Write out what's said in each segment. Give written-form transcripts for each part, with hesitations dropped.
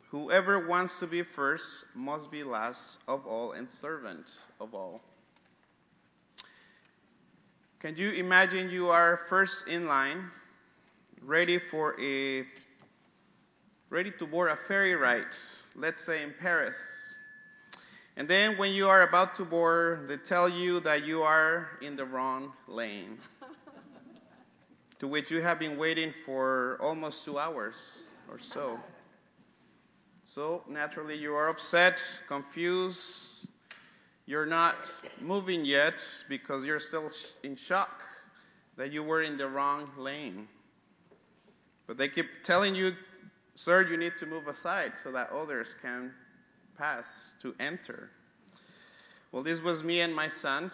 Whoever wants to be first must be last of all and servant of all. Can you imagine you are first in line, ready to board a ferry ride, let's say in Paris. And then when you are about to board, they tell you that you are in the wrong lane, to which you have been waiting for almost 2 hours or so. So naturally you are upset, confused. You're not moving yet because you're still in shock that you were in the wrong lane. But they keep telling you, sir, you need to move aside so that others can pass to enter. Well, this was me and my son.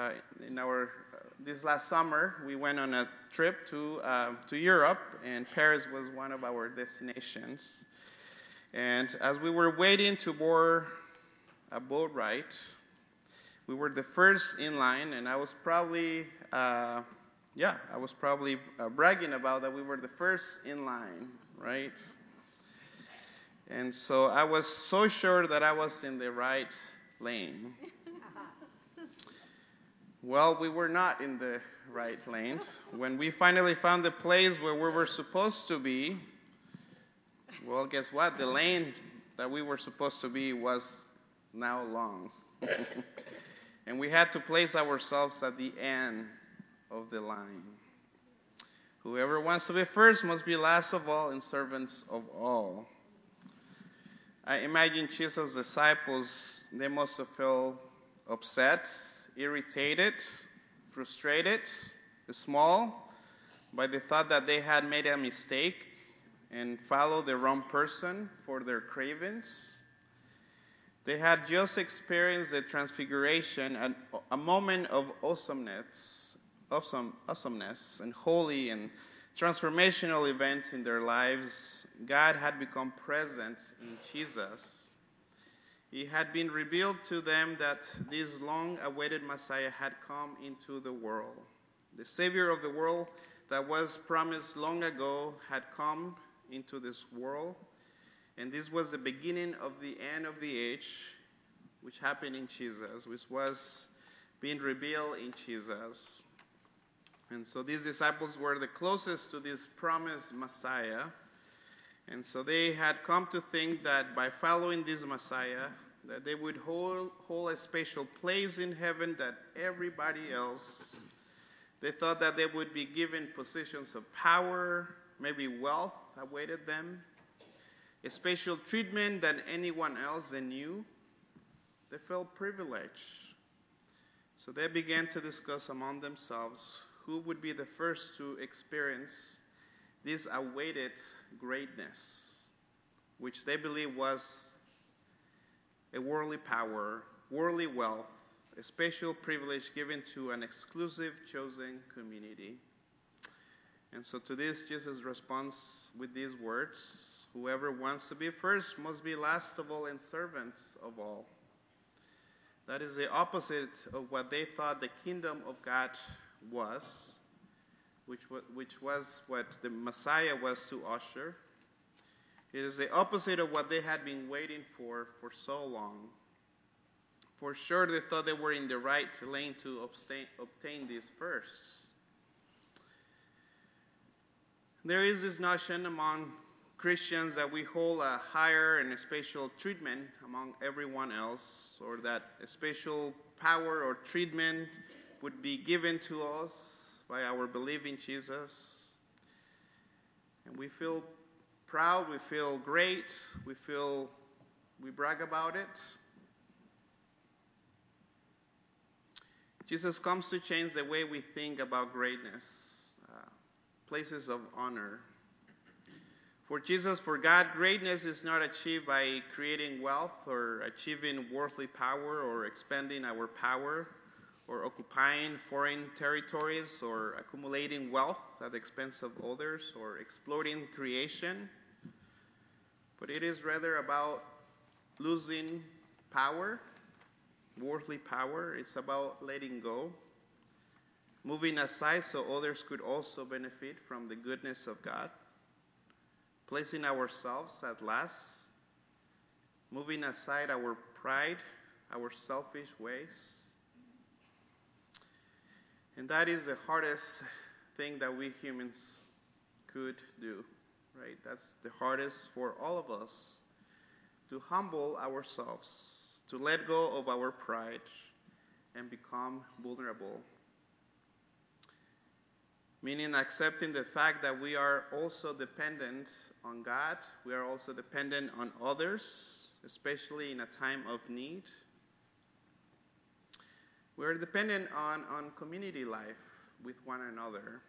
This last summer, we went on a trip to Europe, and Paris was one of our destinations. And as we were waiting to board a boat ride, we were the first in line, and I was probably bragging about that we were the first in line, right? And so I was so sure that I was in the right lane. Well, we were not in the right lane. When we finally found the place where we were supposed to be, well, guess what? The lane that we were supposed to be was now long. And we had to place ourselves at the end of the line. Whoever wants to be first must be last of all and servants of all. I imagine Jesus' disciples, they must have felt upset, irritated, frustrated, small, by the thought that they had made a mistake and followed the wrong person for their cravings. They had just experienced the transfiguration, a moment of awesomeness and holy and transformational event in their lives. God had become present in Jesus. It had been revealed to them that this long-awaited Messiah had come into the world. The Savior of the world that was promised long ago had come into this world. And this was the beginning of the end of the age, which happened in Jesus, which was being revealed in Jesus. And so these disciples were the closest to this promised Messiah. And so they had come to think that by following this Messiah, that they would hold a special place in heaven that everybody else. They thought that they would be given positions of power, maybe wealth awaited them, a special treatment than anyone else they knew. They felt privileged. So they began to discuss among themselves who would be the first to experience this awaited greatness, which they believed was a worldly power, worldly wealth, a special privilege given to an exclusive chosen community. And so to this, Jesus responds with these words: whoever wants to be first must be last of all and servants of all. That is the opposite of what they thought the kingdom of God was, which was what the Messiah was to usher. It is the opposite of what they had been waiting for so long. For sure, they thought they were in the right lane to obtain this first. There is this notion among Christians that we hold a higher and a special treatment among everyone else, or that a special power or treatment would be given to us by our belief in Jesus. And we feel proud, we feel great, we brag about it. Jesus comes to change the way we think about greatness, places of honor. For Jesus, for God, greatness is not achieved by creating wealth or achieving worldly power or expanding our power or occupying foreign territories or accumulating wealth at the expense of others or exploiting creation. But it is rather about losing power, worldly power. It's about letting go, moving aside so others could also benefit from the goodness of God, placing ourselves at last moving aside our pride, our selfish ways. And that is the hardest thing that we humans could do, right? That's the hardest for all of us, to humble ourselves, to let go of our pride and become vulnerable. Meaning accepting the fact that we are also dependent on God, we are also dependent on others, especially in a time of need. We are dependent on community life with one another.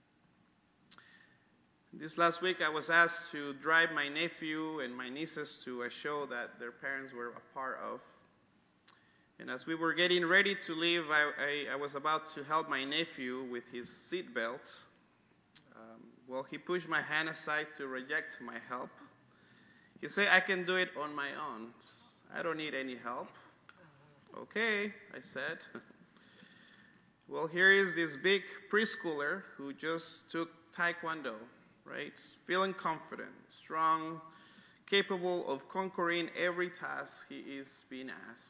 This last week I was asked to drive my nephew and my nieces to a show that their parents were a part of. And as we were getting ready to leave, I was about to help my nephew with his seatbelt. Well, he pushed my hand aside to reject my help. He said, "I can do it on my own. I don't need any help." "Okay," I said. Well, here is this big preschooler who just took Taekwondo, right? Feeling confident, strong, capable of conquering every task he is being asked.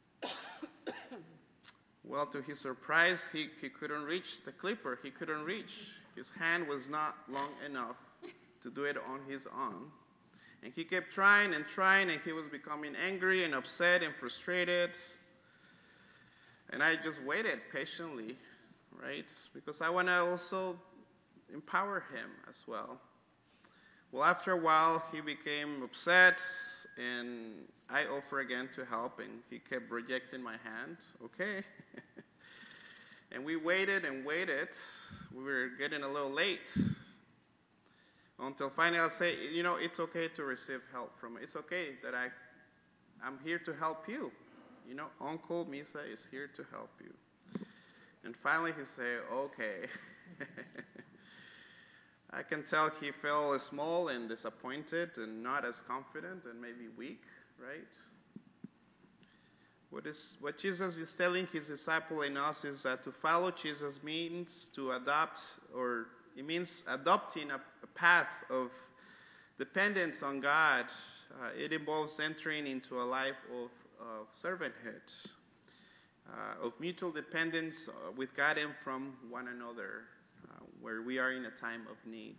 Well, to his surprise, he couldn't reach the clipper. He couldn't reach. His hand was not long enough to do it on his own. And he kept trying, and he was becoming angry and upset and frustrated. And I just waited patiently, right? Because I want to also empower him as well. Well, after a while, he became upset, and I offered again to help, and he kept rejecting my hand. Okay. And we waited and waited. We were getting a little late. Until finally I said, it's okay to receive help from me. It's okay that I'm here to help you. Uncle Misa is here to help you. And finally he said, okay. I can tell he felt small and disappointed and not as confident and maybe weak, right? What Jesus is telling his disciple and us is that to follow Jesus means to adopt, or it means adopting a path of dependence on God. It involves entering into a life of servanthood, of mutual dependence with God and from one another, where we are in a time of need.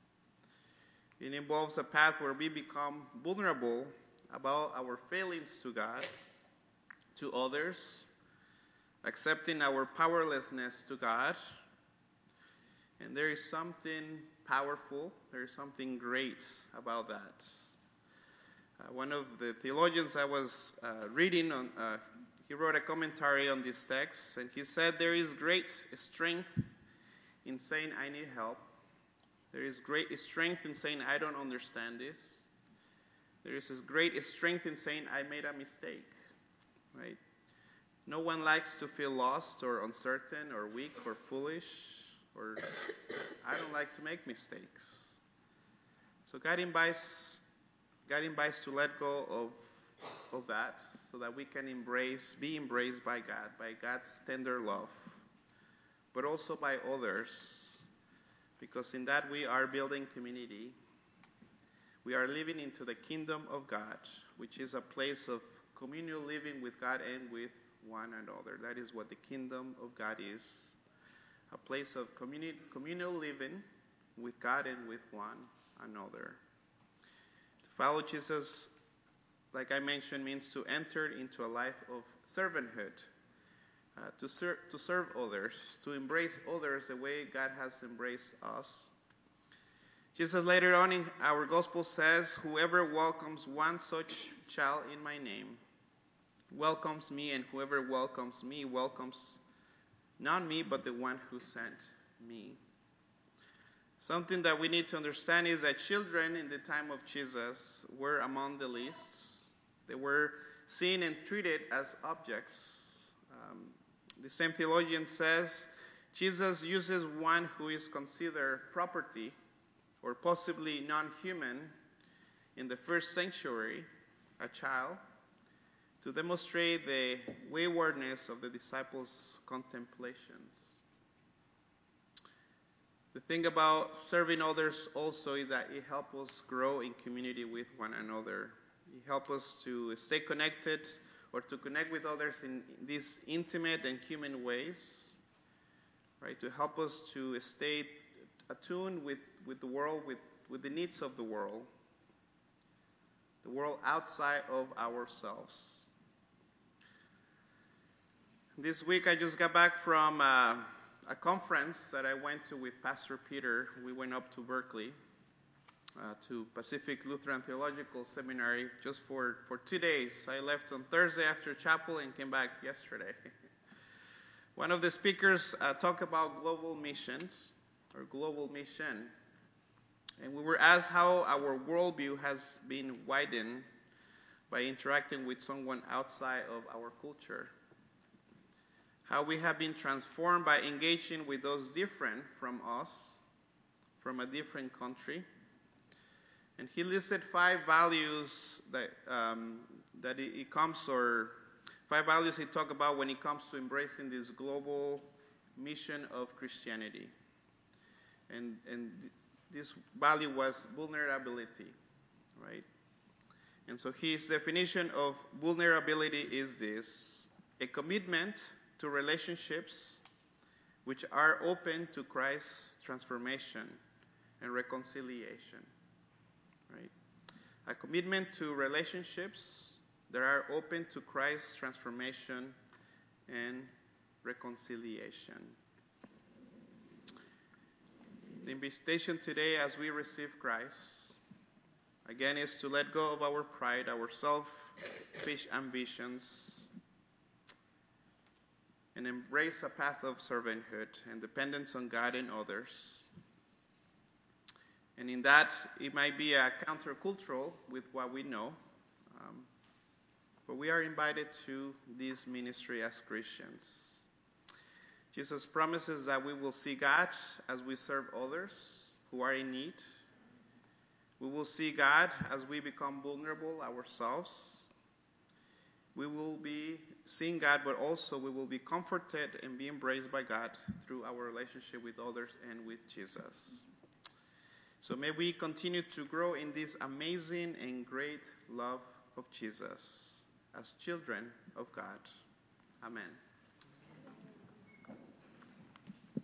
It involves a path where we become vulnerable about our failings to God, to others, accepting our powerlessness to God. And there is something powerful, there is something great about that. One of the theologians I was reading on, he wrote a commentary on this text, and he said there is great strength in saying I need help. There is great strength in saying I don't understand this. There is this great strength in saying I made a mistake. Right? No one likes to feel lost or uncertain or weak or foolish, or I don't like to make mistakes. So God invites to let go of that, so that we can be embraced by God, by God's tender love, but also by others, because in that we are building community. We are living into the kingdom of God, which is a place of communal living with God and with one another. That is what the kingdom of God is. A place of communal living with God and with one another. To follow Jesus, like I mentioned, means to enter into a life of servanthood, to serve others, to embrace others the way God has embraced us. Jesus later on in our gospel says, "Whoever welcomes one such child in my name welcomes me, and whoever welcomes me welcomes not me, but the one who sent me." Something that we need to understand is that children in the time of Jesus were among the least. They were seen and treated as objects. The same theologian says Jesus uses one who is considered property or possibly non-human in the first century, a child, to demonstrate the waywardness of the disciples' contemplations. The thing about serving others also is that it helps us grow in community with one another. He helps us to stay connected or to connect with others in these intimate and human ways, right? To help us to stay attuned with the world, with the needs of the world outside of ourselves. This week I just got back from a conference that I went to with Pastor Peter. We went up to Berkeley, to Pacific Lutheran Theological Seminary just for 2 days. I left on Thursday after chapel and came back yesterday. One of the speakers talked about global missions, or global mission. And we were asked how our worldview has been widened by interacting with someone outside of our culture. How we have been transformed by engaging with those different from us, from a different country. And he listed 5 values that it comes, or 5 values he talked about when it comes to embracing this global mission of Christianity. And this value was vulnerability, right? And so his definition of vulnerability is this: a commitment to relationships which are open to Christ's transformation and reconciliation, right? A commitment to relationships that are open to Christ's transformation and reconciliation. The invitation today as we receive Christ, again, is to let go of our pride, our selfish ambitions, and embrace a path of servanthood and dependence on God and others. And in that, it might be a countercultural with what we know, but we are invited to this ministry as Christians. Jesus promises that we will see God as we serve others who are in need. We will see God as we become vulnerable ourselves. We will be seeing God, but also we will be comforted and be embraced by God through our relationship with others and with Jesus. So may we continue to grow in this amazing and great love of Jesus as children of God. Amen.